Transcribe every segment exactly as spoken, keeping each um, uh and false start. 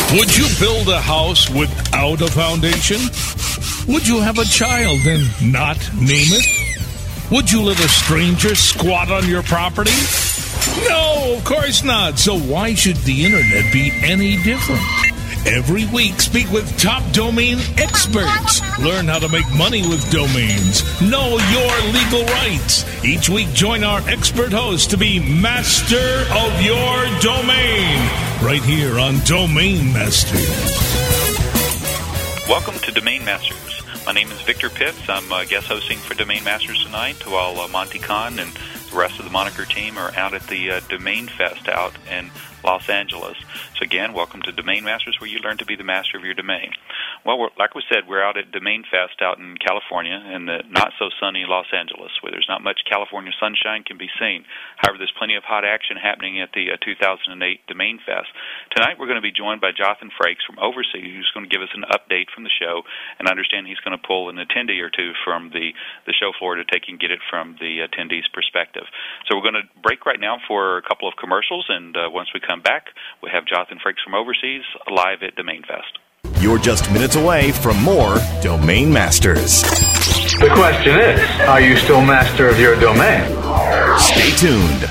Would you build a house without a foundation? Would you have a child and not name it? Would you let a stranger squat on your property? No, of course not. So why should the internet be any different? Every week, speak with top domain experts. Learn how to make money with domains. Know your legal rights. Each week, join our expert host to be master of your domain. Right here on Domain Masters. Welcome to Domain Masters. My name is Victor Pitts. I'm uh, guest hosting for Domain Masters tonight, while uh, Monty Khan and the rest of the Moniker team are out at the uh, Domain Fest out in Los Angeles. So again, welcome to Domain Masters, where you learn to be the master of your domain. Well, we're, like we said, we're out at Domain Fest out in California in the not-so-sunny Los Angeles, where there's not much California sunshine can be seen. However, there's plenty of hot action happening at the uh, two thousand eight Domain Fest. Tonight, we're going to be joined by Jonathan Frakes from Overseas, who's going to give us an update from the show, and I understand he's going to pull an attendee or two from the, the show floor to take and get it from the attendee's perspective. So we're going to break right now for a couple of commercials, and uh, once we come back, we have Jonathan Frakes from Overseas live at Domain Fest. You're just minutes away from more Domain Masters. The question is, are you still master of your domain? Stay tuned.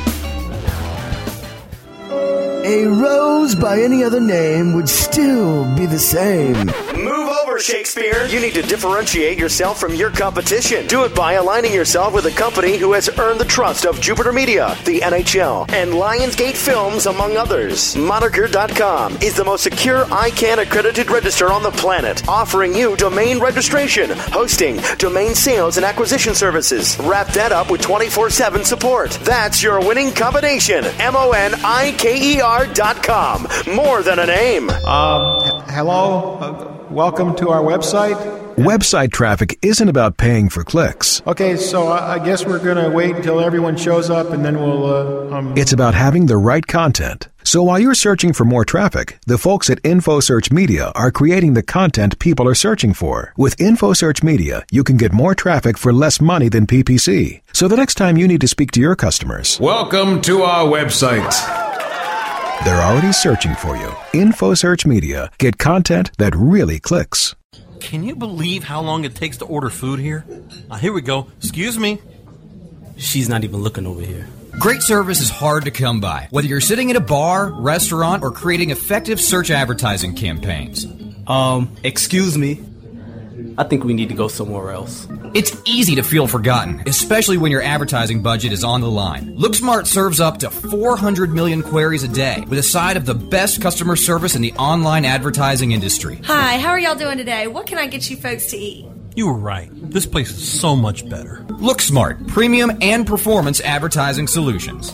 A rose by any other name would still be the same. Move over, Shakespeare. You need to differentiate yourself from your competition. Do it by aligning yourself with a company who has earned the trust of Jupiter Media, the N H L, and Lionsgate Films, among others. Moniker dot com is the most secure I CANN accredited register on the planet, offering you domain registration, hosting, domain sales, and acquisition services. Wrap that up with twenty-four seven support. That's your winning combination. M O N I K E R dot com. More than a name. Um, hello? Uh, welcome to our website. Website traffic isn't about paying for clicks. Okay, so I guess we're going to wait until everyone shows up and then we'll... Uh, um... It's about having the right content. So while you're searching for more traffic, the folks at InfoSearch Media are creating the content people are searching for. With InfoSearch Media, you can get more traffic for less money than P P C. So the next time you need to speak to your customers... Welcome to our website. They're already searching for you. InfoSearch Media. Get content that really clicks. Can you believe how long it takes to order food here? Uh, here we go. Excuse me. She's not even looking over here. Great service is hard to come by, whether you're sitting at a bar, restaurant, or creating effective search advertising campaigns. Um, excuse me. I think we need to go somewhere else. It's easy to feel forgotten, especially when your advertising budget is on the line. LookSmart serves up to four hundred million queries a day with a side of the best customer service in the online advertising industry. Hi, how are y'all doing today? What can I get you folks to eat? You were right. This place is so much better. LookSmart, premium and performance advertising solutions.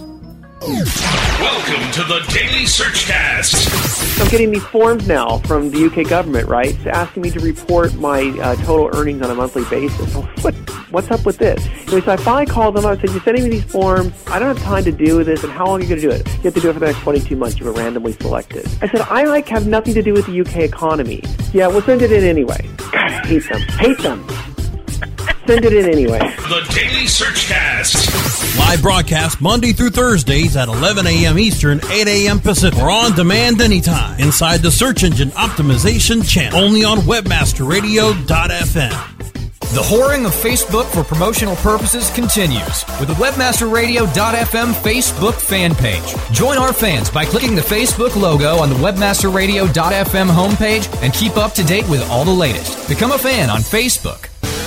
Welcome to the Daily Searchcast. I'm getting these forms now from the U K government, right? It's asking me to report my uh, total earnings on a monthly basis. What, what's up with this? Anyway, so I finally called them up and said, you're sending me these forms. I don't have time to do this, and how long are you going to do it? You have to do it for the next twenty-two months. You were randomly selected. I said, I like have nothing to do with the U K economy. Yeah, we'll send it in anyway. God, I hate them. Hate them. Send it in anyway. The Daily Searchcast. Live broadcast Monday through Thursdays at eleven a.m. Eastern, eight a.m. Pacific. Or on demand anytime inside the Search Engine Optimization channel. Only on webmaster radio dot f m. The whoring of Facebook for promotional purposes continues with the webmaster radio dot f m Facebook fan page. Join our fans by clicking the Facebook logo on the webmaster radio dot f m homepage and keep up to date with all the latest. Become a fan on Facebook.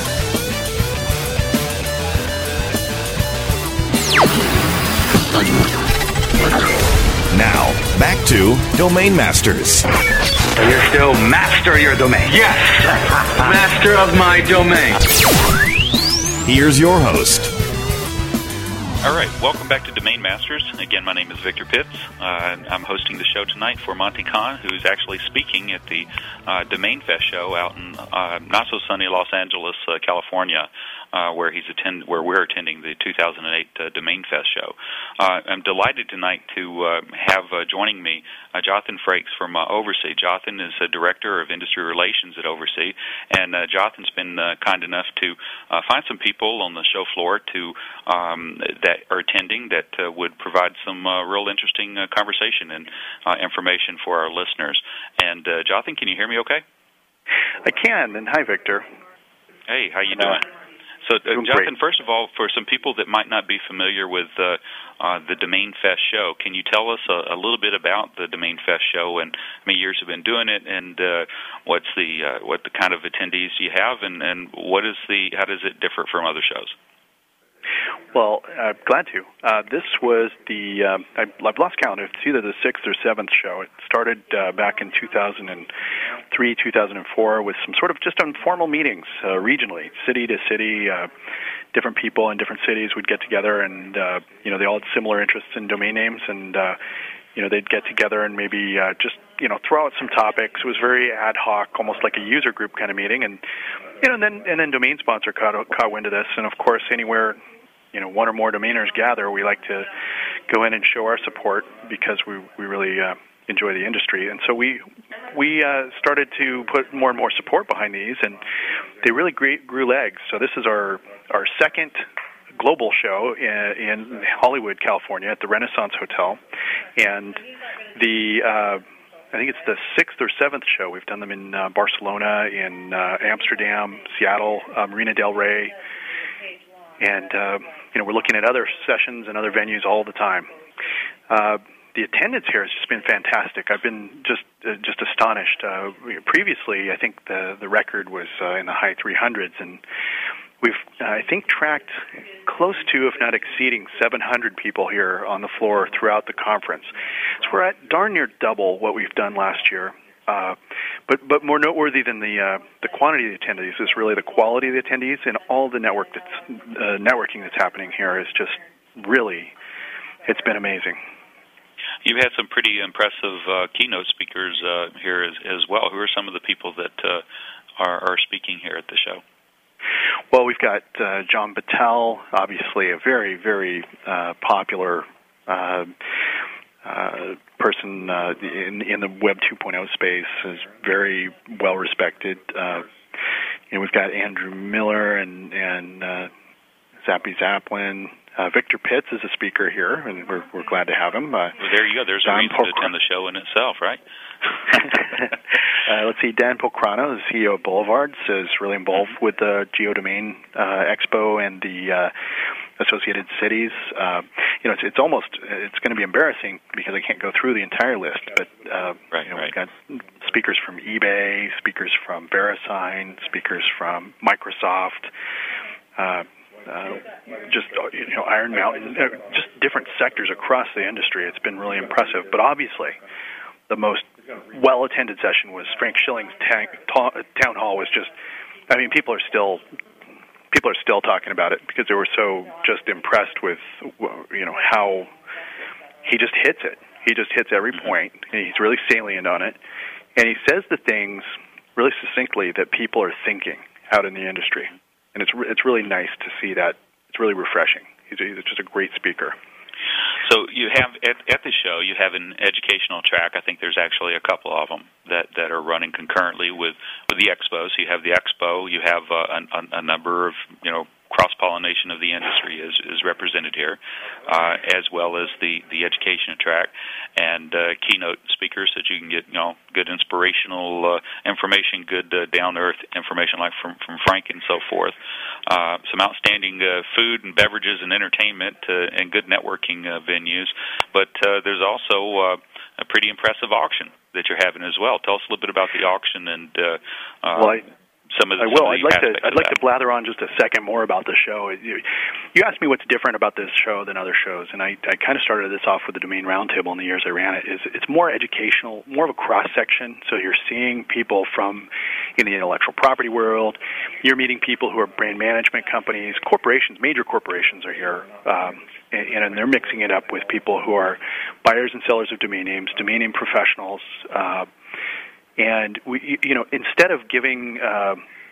Now, back to Domain Masters. You're still master of your domain. Yes, master of my domain. Here's your host. All right, welcome back to Domain Masters. Again, my name is Victor Pitts. Uh, I'm hosting the show tonight for Monty Khan, who's actually speaking at the uh, Domain Fest show out in uh, not-so-sunny Los Angeles, uh, California. uh, where he's attend where we're attending the two thousand eight uh, Domain Fest show. Uh, I'm delighted tonight to uh, have uh, joining me uh, Jonathan Frakes from uh, Oversea. Jonathan is a director of industry relations at Oversea, and uh, Jonathan's been uh, kind enough to uh, find some people on the show floor to um, that are attending that uh, would provide some uh, real interesting uh, conversation and uh, information for our listeners. And uh, Jonathan, can you hear me okay? I can, and hi, Victor. Hey, how you doing? So, uh, Jonathan, first of all, for some people that might not be familiar with uh, uh, the Domain Fest show, can you tell us a, a little bit about the Domain Fest show and how many years you've been doing it, and uh, what's the uh, what the kind of attendees you have, and, and what is the how does it differ from other shows? Well, uh, glad to. Uh, this was the, uh, I, I've lost count, it's either the sixth or seventh show. It started uh, back in two thousand three, two thousand four with some sort of just informal meetings uh, regionally, city to city. Uh, different people in different cities would get together, and, uh, you know, they all had similar interests in domain names, and, uh, you know, they'd get together and maybe uh, just, you know, throw out some topics. It was very ad hoc, almost like a user group kind of meeting, and, you know, and then, and then Domain Sponsor caught, caught wind of this, and of course, anywhere you know, one or more domainers gather, we like to go in and show our support because we we really uh, enjoy the industry. And so we we uh, started to put more and more support behind these, and they really grew, grew legs. So this is our, our second global show in, in Hollywood, California, at the Renaissance Hotel. And the uh, I think it's the sixth or seventh show. We've done them in uh, Barcelona, in uh, Amsterdam, Seattle, uh, Marina del Rey. And, uh, you know, we're looking at other sessions and other venues all the time. Uh, the attendance here has just been fantastic. I've been just uh, just astonished. Uh, previously, I think the the record was uh, in the high three hundreds, and we've, uh, I think, tracked close to, if not exceeding, seven hundred people here on the floor throughout the conference. So we're at darn near double what we've done last year. Uh, but but more noteworthy than the uh, the quantity of the attendees is really the quality of the attendees, and all the network that's uh, networking that's happening here is just really, it's been amazing. You've had some pretty impressive uh, keynote speakers uh, here as, as well. Who are some of the people that uh, are, are speaking here at the show? Well, we've got uh, John Battelle, obviously a very very uh, popular Uh, Uh, person uh, in, in the Web two point oh space, is very well respected. Uh, you know, we've got Andrew Miller and and uh, Zappy Zaplin. Uh, Victor Pitts is a speaker here, and we're we're glad to have him. Uh, well, there you go. There's a reason to attend the show in itself, right? uh, let's see. Dan Pocrano, the C E O of Boulevards, is really involved with the GeoDomain uh, Expo and the uh, Associated Cities. Uh, you know, it's, it's almost, it's going to be embarrassing because I can't go through the entire list, but uh, right, you know, right. we've got speakers from eBay, speakers from VeriSign, speakers from Microsoft, uh, uh, just, you know, Iron Mountain, uh, just different sectors across the industry. It's been really impressive, but obviously the most well-attended session was Frank Schilling's ta- ta- town hall was just, I mean, people are still People are still talking about it because they were so just impressed with, you know, how he just hits it. He just hits every point, and he's really salient on it. And he says the things really succinctly that people are thinking out in the industry. And it's it's really nice to see that. It's really refreshing. He's, he's just a great speaker. So you have at, at the show, you have an educational track. I think there's actually a couple of them that, that are running concurrently with, with the expo. So you have the expo, you have uh, a, a number of, you know, cross-pollination of the industry is, is represented here, uh, as well as the, the education track and uh, keynote speakers that you can get, you know, good inspirational uh, information, good uh, down-to-earth information like from, from Frank and so forth. Uh, some outstanding uh, food and beverages and entertainment uh, and good networking uh, venues. But uh, there's also uh, a pretty impressive auction that you're having as well. Tell us a little bit about the auction and uh, uh, well, I- Some of the, I will. Some of I'd the like to. aspects I'd of like that. to blather on just a second more about the show. You, you asked me what's different about this show than other shows, and I, I kind of started this off with the Domain Roundtable in the years I ran it. Is it's more educational, more of a cross section. So you're seeing people from in the intellectual property world. You're meeting people who are brand management companies, corporations. Major corporations are here, um, and, and they're mixing it up with people who are buyers and sellers of domain names, domain name professionals. Uh, And we, you know, instead of giving uh,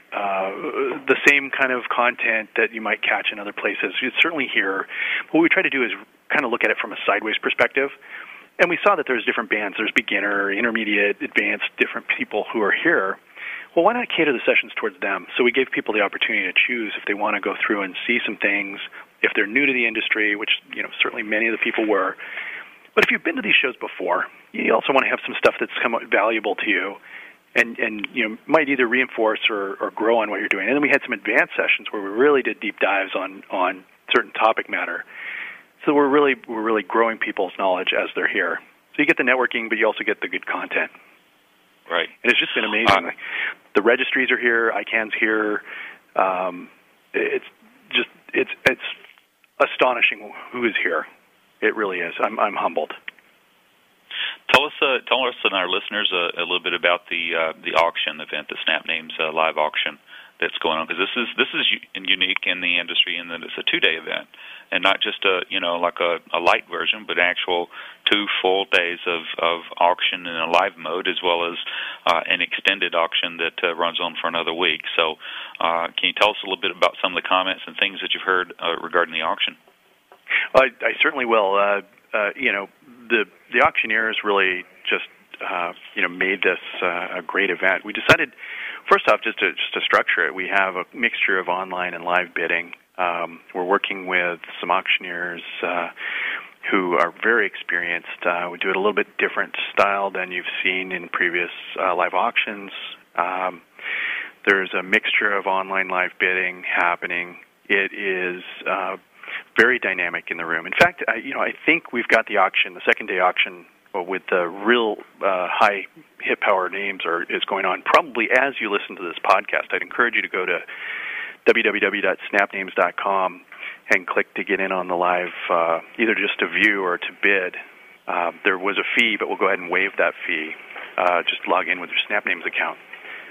uh, the same kind of content that you might catch in other places. It's certainly here. What we try to do is kind of look at it from a sideways perspective. And we saw that there's different bands. There's beginner, intermediate, advanced, different people who are here. Well, why not cater the sessions towards them? So we gave people the opportunity to choose if they want to go through and see some things, if they're new to the industry, which, you know, certainly many of the people were. But if you've been to these shows before, you also want to have some stuff that's come out valuable to you and, and you know, might either reinforce or, or grow on what you're doing. And then we had some advanced sessions where we really did deep dives on, on certain topic matter. So we're really we're really growing people's knowledge as they're here. So you get the networking, but you also get the good content. Right. And it's just been amazing. Uh, the registries are here. I CANN's here. Um, it's just it's it's astonishing who is here. It really is. I'm I'm humbled. Tell us, uh, tell us and our listeners uh, a little bit about the uh, the auction event, the Snap Names uh, live auction that's going on, because this is this is unique in the industry in that it's a two-day event, and not just a you know like a, a light version, but actual two full days of, of auction in a live mode, as well as uh, an extended auction that uh, runs on for another week. So, uh, can you tell us a little bit about some of the comments and things that you've heard uh, regarding the auction? I, I certainly will. Uh, uh, you know, the the auctioneers really just uh, you know made this uh, a great event. We decided, first off, just to just to structure it, we have a mixture of online and live bidding. Um, we're working with some auctioneers uh, who are very experienced. Uh, we do it a little bit different style than you've seen in previous uh, live auctions. Um, there's a mixture of online live bidding happening. It is uh, very dynamic in the room. In fact, I, you know, I think we've got the auction, the second day auction, well, with the real uh, high hit power names are, is going on probably as you listen to this podcast. I'd encourage you to go to w w w dot snap names dot com and click to get in on the live, uh, either just to view or to bid. Uh, there was a fee, but we'll go ahead and waive that fee. Uh, just log in with your SnapNames account.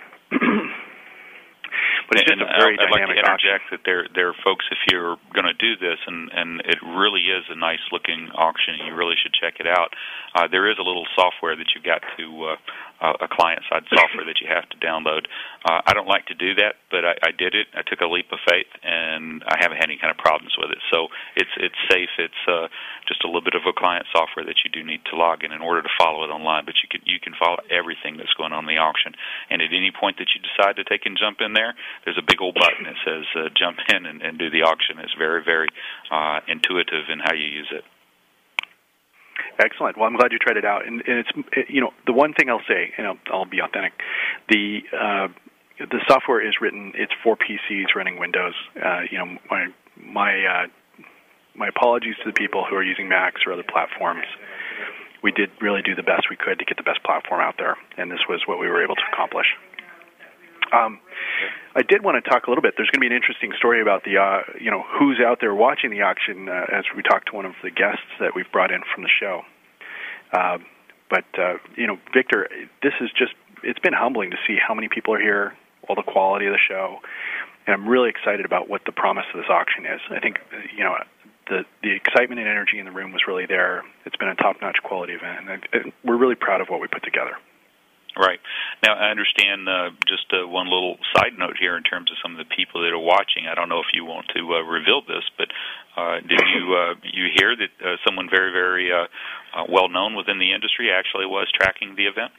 But it's just and a very I'd dynamic like to interject auction. that there, there are folks, if you're going to do this, and, and it really is a nice-looking auction, you really should check it out. Uh, there is a little software that you've got to, uh, a client-side software that you have to download. Uh, I don't like to do that, but I, I did it. I took a leap of faith, and I haven't had any kind of problems with it. So it's it's safe. It's uh, just a little bit of a client software that you do need to log in in order to follow it online, but you can, you can follow everything that's going on in the auction. And at any point that you decide to take and jump in there, there's a big old button that says uh, jump in and, and do the auction. It's very, very uh, intuitive in how you use it. Excellent. Well, I'm glad you tried it out. And, and it's, it, you know, the one thing I'll say, and I'll, I'll be authentic, the uh, the software is written, it's for P Cs running Windows. Uh, you know, my my uh, my apologies to the people who are using Macs or other platforms. We did really do the best we could to get the best platform out there, and this was what we were able to accomplish. Um, I did want to talk a little bit. There's going to be an interesting story about the, uh, you know, who's out there watching the auction uh, as we talk to one of the guests that we've brought in from the show. Uh, but, uh, you know, Victor, this is just, it's been humbling to see how many people are here, all the quality of the show, and I'm really excited about what the promise of this auction is. I think, you know, the the excitement and energy in the room was really there. It's been a top-notch quality event, and, and we're really proud of what we put together. Right. Now, I understand uh, just uh, one little side note here in terms of some of the people that are watching. I don't know if you want to uh, reveal this, but uh, did you uh, you hear that uh, someone very, very uh, uh, well-known within the industry actually was tracking the event?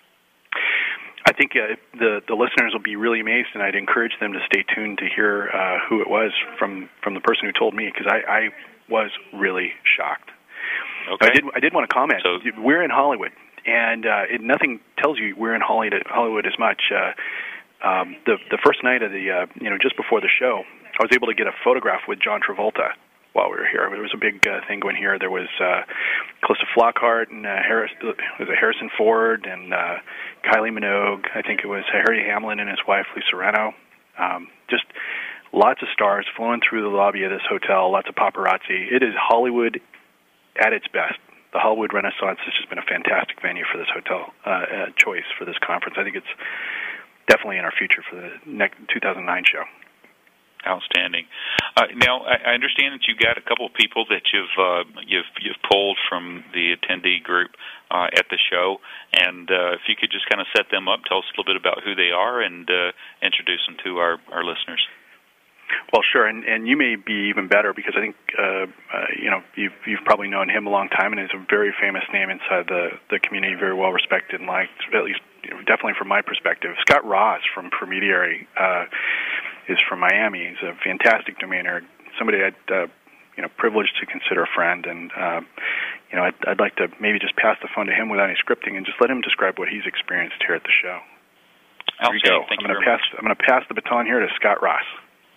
I think uh, the the listeners will be really amazed, and I'd encourage them to stay tuned to hear uh, who it was from, from the person who told me, because I, I was really shocked. Okay. I did I did want to comment. So, we're in Hollywood. And uh, it, nothing tells you we're in Hollywood, Hollywood as much. Uh, um, the the first night of the, uh, you know, just before the show, I was able to get a photograph with John Travolta while we were here. There was a big uh, thing going here. There was uh, Calista Flockhart and uh, Harris, was it Harrison Ford and uh, Kylie Minogue. I think it was Harry Hamlin and his wife Lisa Reno. Um, just lots of stars flowing through the lobby of this hotel. Lots of paparazzi. It is Hollywood at its best. The Hollywood Renaissance has just been a fantastic venue for this hotel uh, uh, choice for this conference. I think it's definitely in our future for the next two thousand nine show. Outstanding. Uh, now, I, I understand that you got a couple of people that you've uh, you've you've pulled from the attendee group uh, at the show, and uh, if you could just kind of set them up, tell us a little bit about who they are, and uh, introduce them to our, our listeners. Well, sure, and, and you may be even better because I think uh, uh, you know you've you've probably known him a long time, and he's a very famous name inside the the community, very well respected and liked, at least you know, definitely from my perspective. Scott Ross from Promediary uh, is from Miami. He's a fantastic domainer, somebody I'd uh, you know privileged to consider a friend, and uh, you know I'd, I'd like to maybe just pass the phone to him without any scripting and just let him describe what he's experienced here at the show. Here you go. Thank I'm you going to pass. much. I'm going to pass the baton here to Scott Ross.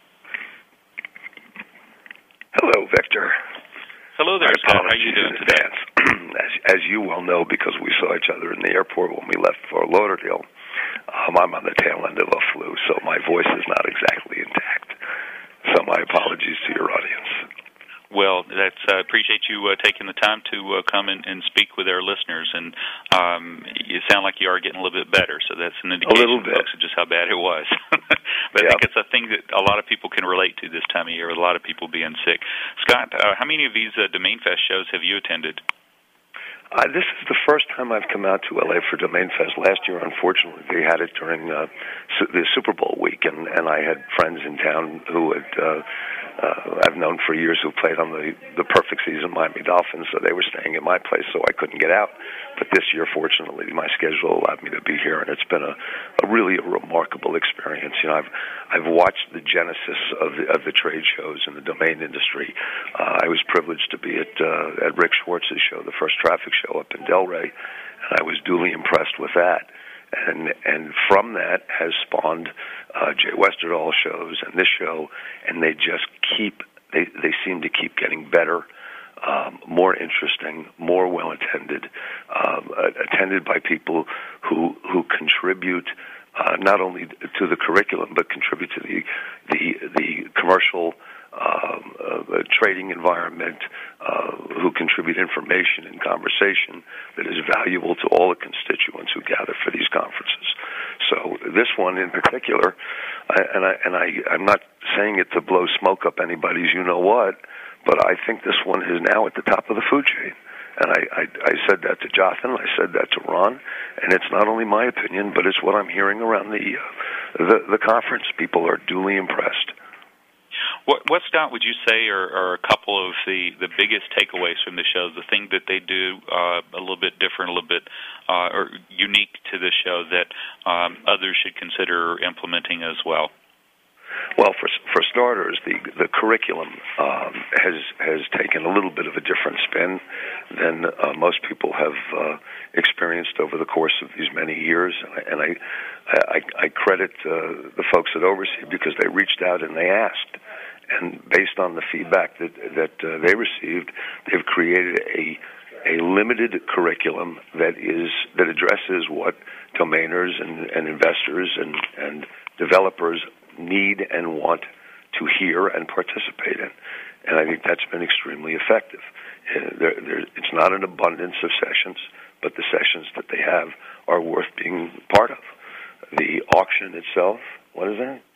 Hello, Victor. Hello there, Scott. How are you doing today? as, as you well know, because we saw each other in the airport when we left for Lauderdale, um, I'm on the tail end of a flu, so my voice is not exactly intact. So my apologies to your audience. Well, that's uh, appreciate you uh, taking the time to uh, come and, and speak with our listeners, and um, you sound like you are getting a little bit better, so that's an indication, a little bit. folks, of just how bad it was. But yep. I think it's a thing that a lot of people can relate to this time of year, with a lot of people being sick. Scott, uh, how many of these uh, Domain Fest shows have you attended? Uh, this is the first time I've come out to L A for Domain Fest. Last year, unfortunately, they had it during uh, su- the Super Bowl week, and, and I had friends in town who had uh, uh, I've known for years who played on the the perfect season Miami Dolphins, so they were staying at my place, so I couldn't get out. But this year, fortunately, my schedule allowed me to be here, and it's been a, a really a remarkable experience. You know, I've I've watched the genesis of the of the trade shows in the domain industry. Uh, I was privileged to be at uh, at Rick Schwartz's show, the first traffic show up in Delray, and I was duly impressed with that. And and from that has spawned uh, Jay Westerdahl shows and this show, and they just keep they they seem to keep getting better, um, more interesting, more well attended, um, attended by people who who contribute uh, not only to the curriculum but contribute to the the the commercial um, uh, trading environment, uh, who contribute information and conversation that is valuable to all the constituents who gather for these conferences. So this one in particular, I, and I and I I'm not saying it to blow smoke up anybody's you know what, but I think this one is now at the top of the food chain. And I, I, I said that to Jotham, I said that to Ron, and it's not only my opinion, but it's what I'm hearing around the uh, the, the conference. People are duly impressed. What, what Scott, would you say are, are a couple of the, the biggest takeaways from the show, the thing that they do uh, a little bit different, a little bit uh, or unique to the show that um, others should consider implementing as well? Well, for for starters, the the curriculum um, has has taken a little bit of a different spin than uh, most people have uh, experienced over the course of these many years, and I I, I credit uh, the folks at Oversea because they reached out and they asked, and based on the feedback that that uh, they received, they've created a a limited curriculum that is that addresses what domainers and, and investors and, and developers need and want to hear and participate in. And I think that's been extremely effective. Uh, there, there, it's not an abundance of sessions, but the sessions that they have are worth being part of. The auction itself, what is that?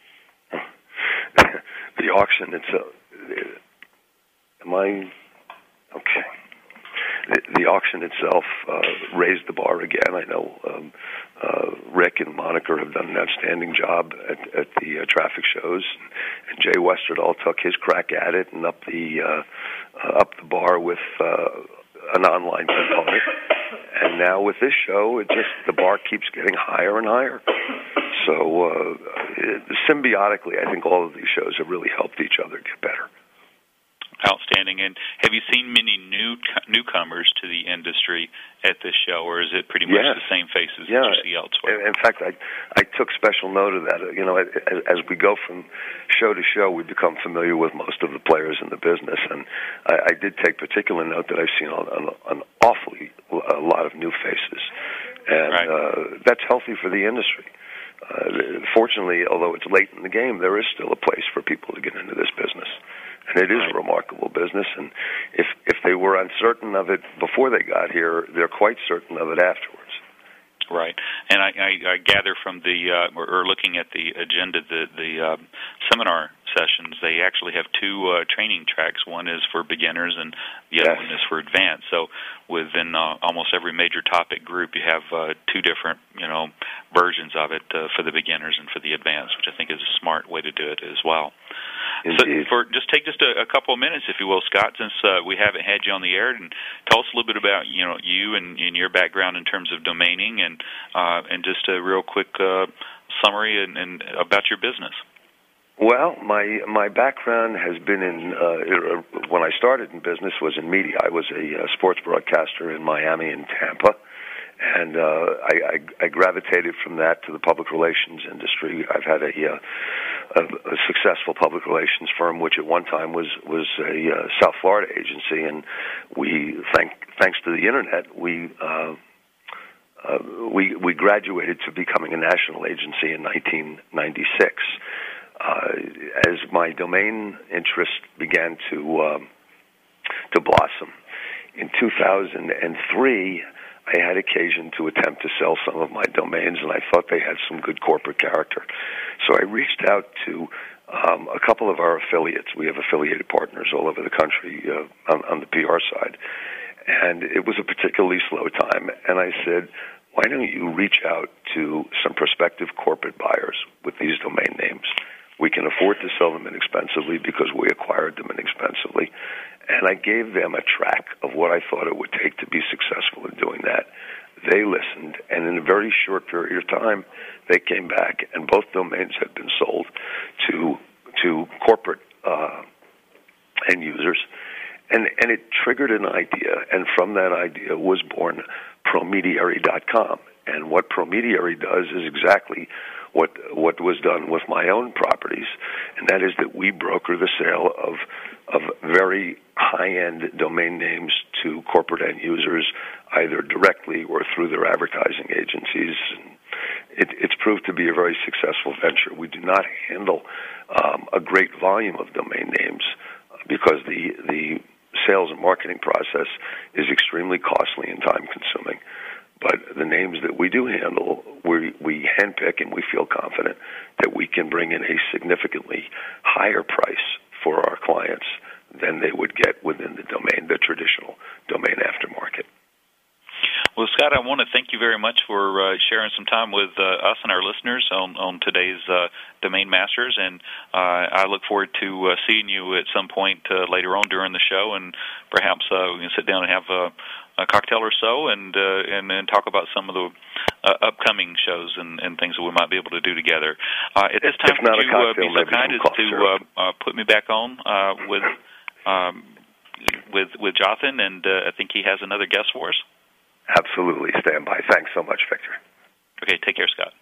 The auction itself, am I, okay. The, the auction itself uh, raised the bar again. I know um, uh, Rick and Monica have done an outstanding job at, at the uh, traffic shows, and Jay Westerdahl took his crack at it and up the uh, uh, up the bar with uh, an online component. And now with this show, it just the bar keeps getting higher and higher. So uh, it, symbiotically, I think all of these shows have really helped each other get better. Outstanding. And have you seen many new newcomers to the industry at this show, or is it pretty much yes. the same faces yeah. that you see elsewhere? In fact, I I took special note of that. You know, as, as we go from show to show, we become familiar with most of the players in the business, and I, I did take particular note that I've seen an, an awfully a lot of new faces, and right. uh, that's healthy for the industry. Uh, fortunately, although it's late in the game, there is still a place for people to get into this business. And it is right. a remarkable business, and if if they were uncertain of it before they got here, they're quite certain of it afterwards. Right, and I, I, I gather from the uh, or, or looking at the agenda, the the um, seminar sessions, they actually have two uh, training tracks. One is for beginners, and the yes. other one is for advanced. So within uh, almost every major topic group, you have uh, two different, you know, versions of it uh, for the beginners and for the advanced, which I think is a smart way to do it as well. Indeed. So for just take just a, a couple of minutes, if you will, Scott, since uh, we haven't had you on the air, and tell us a little bit about you know you and, and your background in terms of domaining, and uh, and just a real quick uh, summary and, and about your business. Well, my my background has been in uh, when I started in business was in media. I was a uh, sports broadcaster in Miami and Tampa. And uh, I, I, I gravitated from that to the public relations industry. I've had a, uh, a, a successful public relations firm, which at one time was was a uh, South Florida agency, and we, thank, thanks to the internet, we uh, uh, we we graduated to becoming a national agency in nineteen ninety-six. Uh, as my domain interest began to um, to blossom in two thousand three. I had occasion to attempt to sell some of my domains, and I thought they had some good corporate character. So I reached out to um, a couple of our affiliates. We have affiliated partners all over the country uh, on, on the P R side. And it was a particularly slow time. And I said, why don't you reach out to some prospective corporate buyers with these domain names? We can afford to sell them inexpensively because we acquired them inexpensively. And I gave them a track of what I thought it would take to be successful in doing that. They listened, and in a very short period of time, they came back, and both domains had been sold to to corporate uh, end users. And, and it triggered an idea, and from that idea was born Promediary dot com. And what Promediary does is exactly what what was done with my own properties, and that is that we broker the sale of of very high-end domain names to corporate end users, either directly or through their advertising agencies. And it, it's proved to be a very successful venture. We do not handle um, a great volume of domain names because the the sales and marketing process is extremely costly and time-consuming. But the names that we do handle, we, we handpick, and we feel confident that we can bring in a significantly higher price for our clients than they would get within the domain, the traditional domain aftermarket. Well, Scott, I want to thank you very much for uh, sharing some time with uh, us and our listeners on, on today's uh, Domain Masters, and uh, I look forward to uh, seeing you at some point uh, later on during the show, and perhaps uh, we can sit down and have a, a cocktail or so, and uh, and then talk about some of the uh, upcoming shows and, and things that we might be able to do together. Uh, at this time, would you uh, be so kind as to uh, uh, put me back on uh, with um, with with Jonathan, and uh, I think he has another guest for us. Absolutely. Stand by. Thanks so much, Victor. Okay, take care, Scott.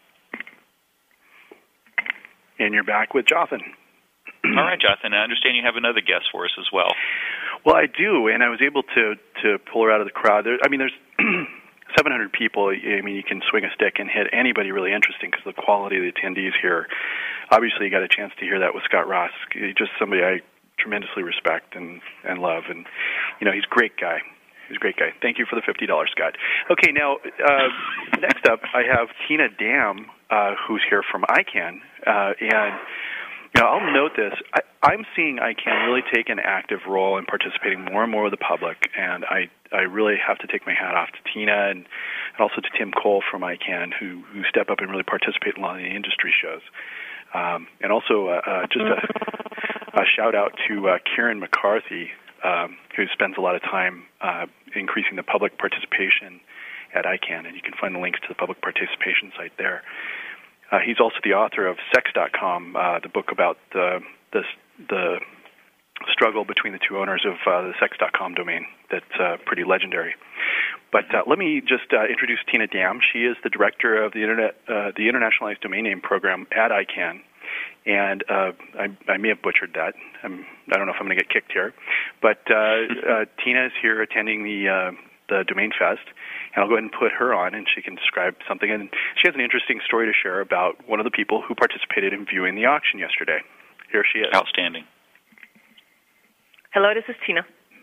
And you're back with Jonathan. All right, Jonathan, I understand you have another guest for us as well. Well, I do, and I was able to, to pull her out of the crowd. There, I mean, there's seven hundred people. I mean, you can swing a stick and hit anybody really interesting because the quality of the attendees here. Obviously, you got a chance to hear that with Scott Ross. He's just somebody I tremendously respect and, and love, and, you know, he's a great guy. He's a great guy. Thank you for the fifty dollars, Scott. Okay, now, uh, next up, I have Tina Dam, uh, who's here from I CANN. Uh, and, you know, I'll note this. I, I'm seeing I CANN really take an active role in participating more and more with the public, and I, I really have to take my hat off to Tina and, and also to Tim Cole from I CANN, who, who step up and really participate in a lot of the industry shows. Um, and also uh, uh, just a, a shout-out to uh, Kieran McCarthy, Um, who spends a lot of time uh, increasing the public participation at I CANN, and you can find the links to the public participation site there. Uh, he's also the author of Sex dot com, uh, the book about the, the the struggle between the two owners of uh, the Sex dot com domain. That's uh, pretty legendary. But uh, let me just uh, introduce Tina Dam. She is the director of the Internet, uh, the Internationalized Domain Name Program at I CANN. And uh, I, I may have butchered that. I'm, I don't know if I'm going to get kicked here. But uh, uh, Tina is here attending the uh, the Domain Fest, and I'll go ahead and put her on, and she can describe something. And she has an interesting story to share about one of the people who participated in viewing the auction yesterday. Here she is. Outstanding. Hello, this is Tina.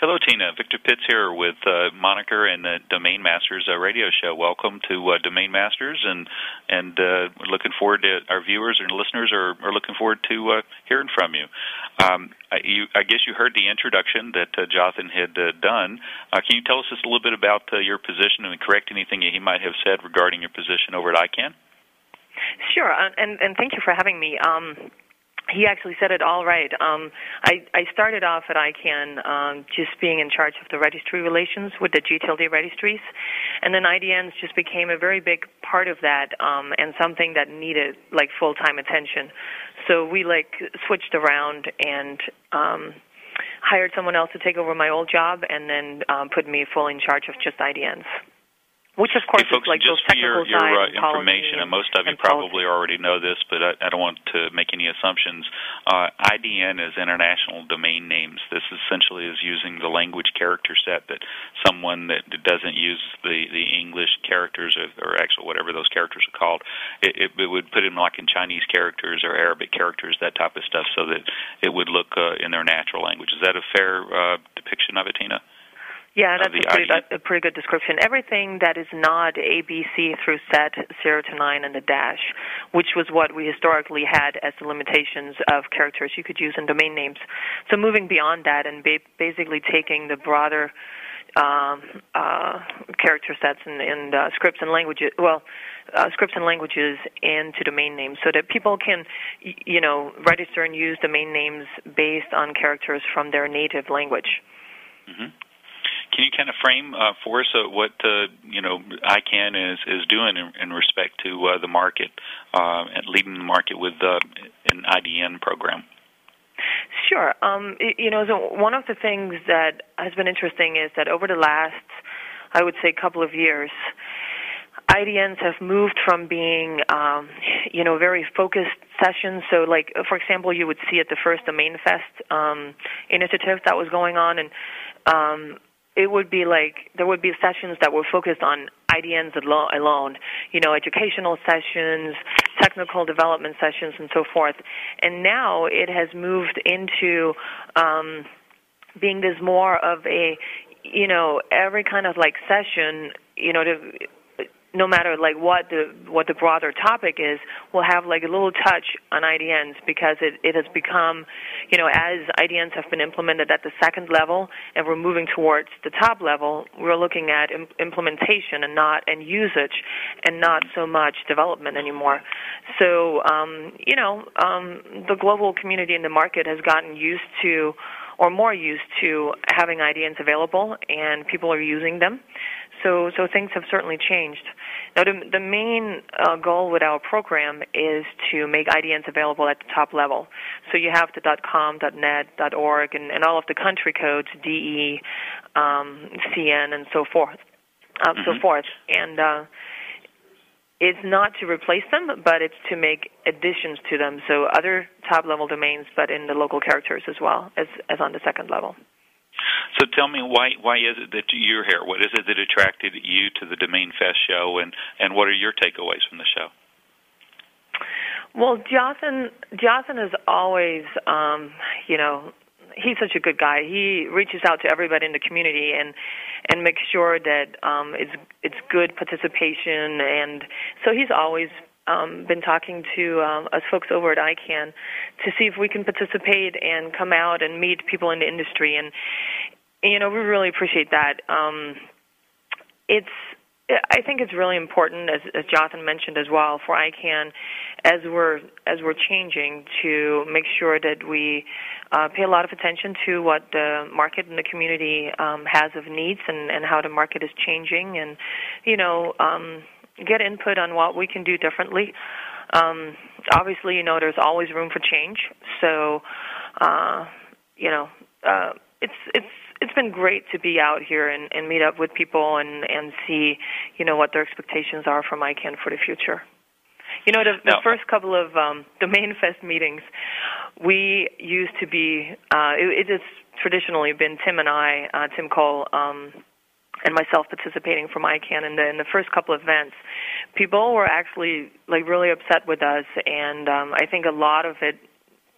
Hello, Tina. Victor Pitts here with uh, Moniker and the Domain Masters uh, radio show. Welcome to uh, Domain Masters, and and uh, we're looking forward to our viewers and listeners are, are looking forward to uh, hearing from you. Um, I, you. I guess you heard the introduction that uh, Jonathan had uh, done. Uh, can you tell us just a little bit about uh, your position and correct anything he might have said regarding your position over at I CANN? Sure, and, and thank you for having me. Um, He actually said it all right. Um, I, I started off at I CANN um, just being in charge of the registry relations with the G T L D registries, and then I D Ns just became a very big part of that um, and something that needed like full-time attention. So we like switched around and um, hired someone else to take over my old job, and then um, put me full in charge of just I D Ns. Which, of course, hey, folks, is like just those for your, technical your uh, side, information, and most of you probably already know this, but I, I don't want to make any assumptions. Uh, I D N is international domain names. This essentially is using the language character set that someone that doesn't use the, the English characters or, or actually whatever those characters are called, it, it, it would put in like in Chinese characters or Arabic characters, that type of stuff, so that it would look uh, in their natural language. Is that a fair uh, depiction of it, Tina? Yeah, that's a pretty, a pretty good description. Everything that is not A, B, C through set, zero to nine, and the dash, which was what we historically had as the limitations of characters you could use in domain names. So moving beyond that and ba- basically taking the broader um, uh, character sets and, and uh, scripts and languages, well, uh, scripts and languages into domain names so that people can, you know, register and use domain names based on characters from their native language. Mm-hmm. Can you kind of frame uh, for us uh, what uh, you know I CANN is is doing in, in respect to uh, the market uh, and leading the market with uh, an I D N program? Sure. Um, you know, so one of the things that has been interesting is that over the last, I would say, couple of years, I D Ns have moved from being, um, you know, very focused sessions. So, like, for example, you would see at the first Domain Fest um, initiative that was going on, and um, it would be like there would be sessions that were focused on I D Ns alone, you know, educational sessions, technical development sessions, and so forth. And now it has moved into um, being this more of a, you know, every kind of like session, you know, to, no matter like what the what the broader topic is, will have like a little touch on I D Ns because it, it has become, you know, as I D Ns have been implemented at the second level and we're moving towards the top level, we're looking at im- implementation and not and usage and not so much development anymore. So, um, you know, um, the global community in the market has gotten used to or more used to having I D Ns available, and people are using them. So, so things have certainly changed. Now, the, the main uh, goal with our program is to make I D Ns available at the top level. So you have the .com, .net, .org, and, and all of the country codes, D E, um, C N, and so forth, uh, mm-hmm. so forth. And uh, it's not to replace them, but it's to make additions to them. So other top-level domains, but in the local characters as well as, as on the second level. So tell me, why why is it that you're here? What is it that attracted you to the Domain Fest show, and, and what are your takeaways from the show? Well, Jonathan, Jonathan is always, um, you know, he's such a good guy. He reaches out to everybody in the community and and makes sure that um, it's it's good participation. And so he's always um, been talking to um, us folks over at I CANN to see if we can participate and come out and meet people in the industry. And, you know, we really appreciate that. Um, it's I think it's really important, as, as Jonathan mentioned as well, for I CANN, as we're as we're changing, to make sure that we uh, pay a lot of attention to what the market and the community um, has of needs, and, and how the market is changing, and you know, um, get input on what we can do differently. Um, obviously, you know, there's always room for change, so uh, you know, uh, it's it's. It's been great to be out here and, and meet up with people and, and see, you know, what their expectations are from I CANN for the future. You know, the, the no. first couple of um, Domain Fest meetings, we used to be, uh, it, it has traditionally been Tim and I, uh, Tim Cole, um, and myself participating from I CANN. And in the first couple of events, people were actually, like, really upset with us, and um, I think a lot of it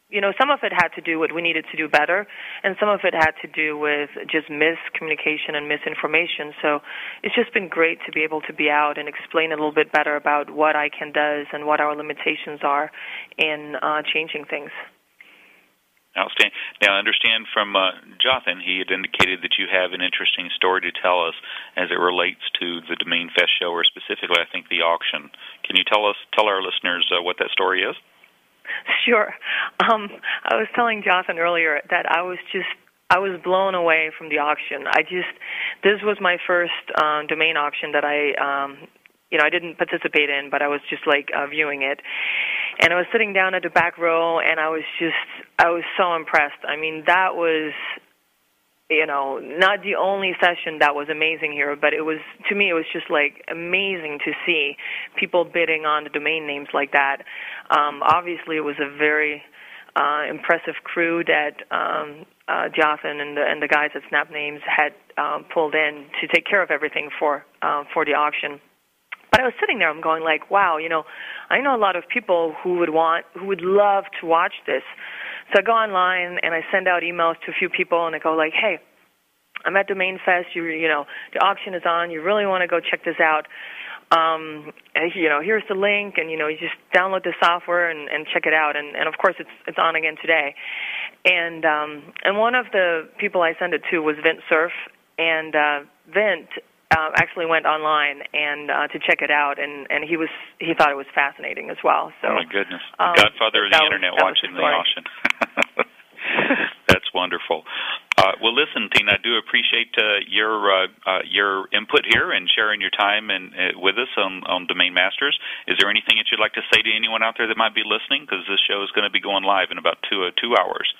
you know, some of it had to do with we needed to do better, and some of it had to do with just miscommunication and misinformation. So it's just been great to be able to be out and explain a little bit better about what I C A N does and what our limitations are in uh, changing things. Outstanding. Now, I understand from uh, Jonathan, he had indicated that you have an interesting story to tell us as it relates to the Domain Fest show, or specifically, I think, the auction. Can you tell us, tell our listeners uh, what that story is? Sure. Um, I was telling Jonathan earlier that I was just, I was blown away from the auction. I just, this was my first um, domain auction that I, um, you know, I didn't participate in, but I was just like uh, viewing it. And I was sitting down at the back row, and I was just, I was so impressed. I mean, that was, you know, not the only session that was amazing here, but it was, to me, it was just like amazing to see people bidding on the domain names like that. Um, obviously, it was a very uh, impressive crew that um, uh, Jonathan and the, and the guys at SnapNames had um, pulled in to take care of everything for uh, for the auction. But I was sitting there, I'm going like, wow, you know, I know a lot of people who would want, who would love to watch this. So I go online and I send out emails to a few people, and I go like, hey, I'm at Domain Fest. You, you know, the auction is on. You really want to go check this out. Um, and, you know, here's the link, and, you know, you just download the software and, and check it out. And, and, of course, it's it's on again today. And um, and one of the people I sent it to was Vint Cerf, and uh, Vint uh, actually went online and uh, to check it out, and, and he was he thought it was fascinating as well. So, oh, my goodness. Um, Godfather of the was, Internet watching the auction. That's wonderful. Uh, well, listen, Tina, I do appreciate uh, your uh, uh, your input here and sharing your time and uh, with us on, on Domain Masters. Is there anything that you'd like to say to anyone out there that might be listening? Because this show is going to be going live in about two uh, two hours.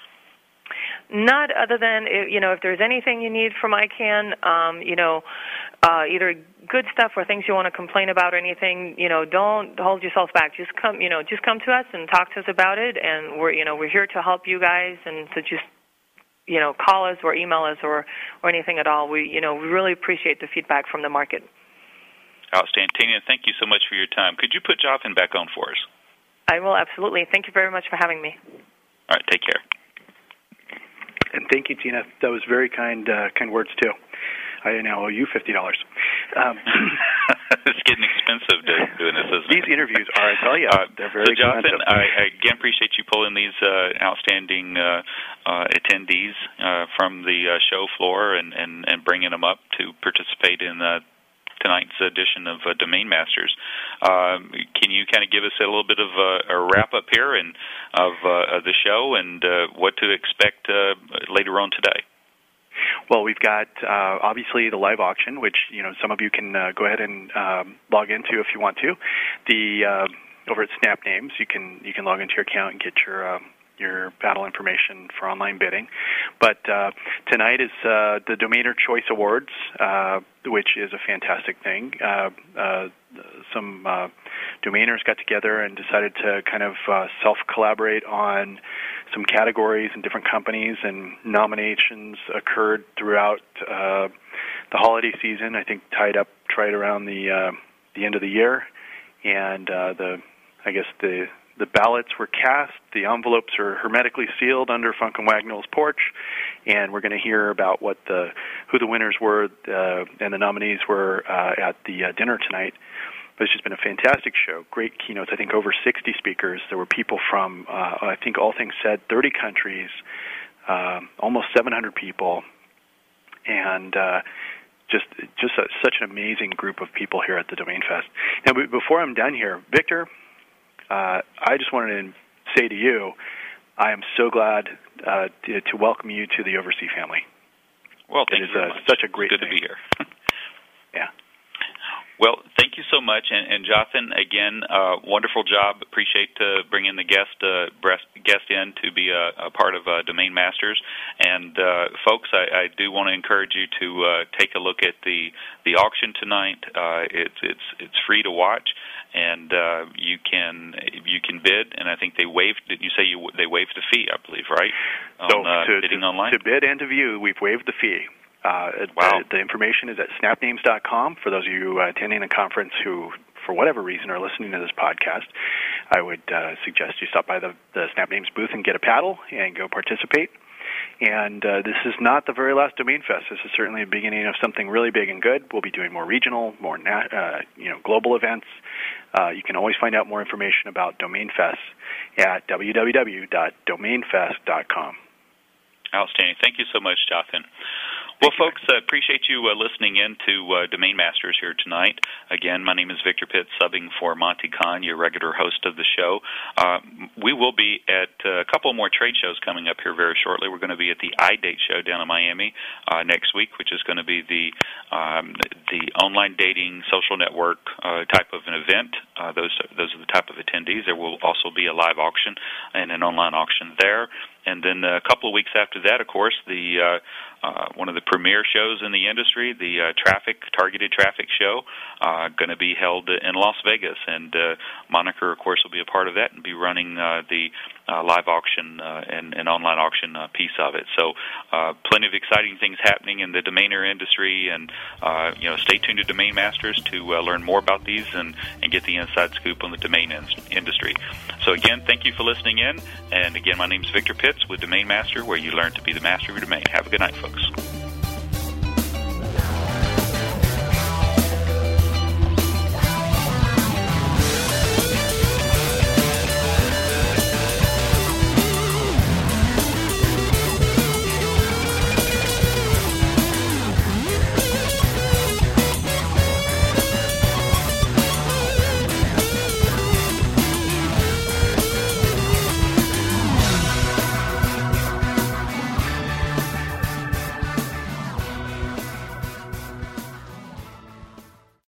Not other than, you know, if there's anything you need from I C A N, um, you know, uh, either good stuff or things you want to complain about or anything, you know, don't hold yourself back. Just come, you know, just come to us and talk to us about it. And we're, you know, we're here to help you guys, and to just, you know, call us or email us or, or anything at all. We, you know, we really appreciate the feedback from the market. Outstanding. Tina, thank you so much for your time. Could you put Jonathan back on for us? I will, absolutely. Thank you very much for having me. All right, take care. And thank you, Tina. That was very kind, uh, kind words too. I now owe you fifty dollars. Um, it's getting expensive doing this, isn't These it? interviews are, I tell you, uh, they're very so Jonathan, expensive. I, I again appreciate you pulling these uh, outstanding uh, uh, attendees uh, from the uh, show floor and, and, and bringing them up to participate in uh, tonight's edition of uh, Domain Masters. Um, can you kind of give us a little bit of a, a wrap-up here and of, uh, of the show and uh, what to expect uh, later on today? Well, we've got uh, obviously the live auction, which you know some of you can uh, go ahead and um, log into if you want to. The uh, over at SnapNames, you can you can log into your account and get your uh, your battle information for online bidding. But uh, tonight is uh, the Domainer Choice Awards, uh, which is a fantastic thing. Uh, uh, some uh, domainers got together and decided to kind of uh, self-collaborate on some categories and different companies, and nominations occurred throughout uh, the holiday season. I think tied up right around the uh, the end of the year, and uh, the I guess the the ballots were cast. The envelopes are hermetically sealed under Funk and Wagnall's porch, and we're going to hear about what the who the winners were uh, and the nominees were uh, at the uh, dinner tonight. But it's just been a fantastic show. Great keynotes. I think over sixty speakers. There were people from, uh, I think all things said, thirty countries, uh, almost seven hundred people, and uh, just just a, such an amazing group of people here at the Domain Fest. Now, before I'm done here, Victor, uh, I just wanted to say to you, I am so glad uh, to, to welcome you to the Oversea family. Well, thank it is you very uh, much. such a great Good thing. to be here. Yeah. Well, thank you so much, and, and Jonathan, again, uh, wonderful job. Appreciate uh, bringing the guest uh, guest in to be a, a part of uh, Domain Masters. And uh, folks, I, I do want to encourage you to uh, take a look at the the auction tonight. Uh, it's it's it's free to watch, and uh, you can you can bid. And I think they waived. Didn't you say you they waived the fee? I believe, right? So on, uh, to, bidding to, online? to bid and to view, we've waived the fee. Uh, wow. the, the information is at snap names dot com for those of you uh, attending the conference who for whatever reason, are listening to this podcast, I would uh, suggest you stop by the, the Snap Names booth and get a paddle and go participate. And uh, this is not the very last Domain Fest. This is certainly the beginning of something really big and good. We'll be doing more regional, more na- uh, you know, global events. Uh, you can always find out more information about Domain Fest at w w w dot domain fest dot com. Outstanding. Thank you so much, Jonathan. Well, folks, I uh, appreciate you uh, listening in to uh, Domain Masters here tonight. Again, my name is Victor Pitt, subbing for Monty Khan, your regular host of the show. Uh, we will be at uh, a couple more trade shows coming up here very shortly. We're going to be at the iDate show down in Miami uh, next week, which is going to be the um, the online dating social network uh, type of an event. Uh, those those are the type of attendees. There will also be a live auction and an online auction there. And then a couple of weeks after that, of course, the uh, uh, one of the premier shows in the industry, the uh, traffic targeted traffic show, uh, going to be held in Las Vegas, and uh, Moniker, of course, will be a part of that and be running uh, the uh, live auction uh, and, and online auction uh, piece of it. So, uh, plenty of exciting things happening in the domainer industry, and uh, you know, stay tuned to Domain Masters to uh, learn more about these and, and get the inside scoop on the domain in- industry. So, again, thank you for listening in, and again, my name is Victor Pitts with Domain Master, where you learn to be the master of your domain. Have a good night, folks.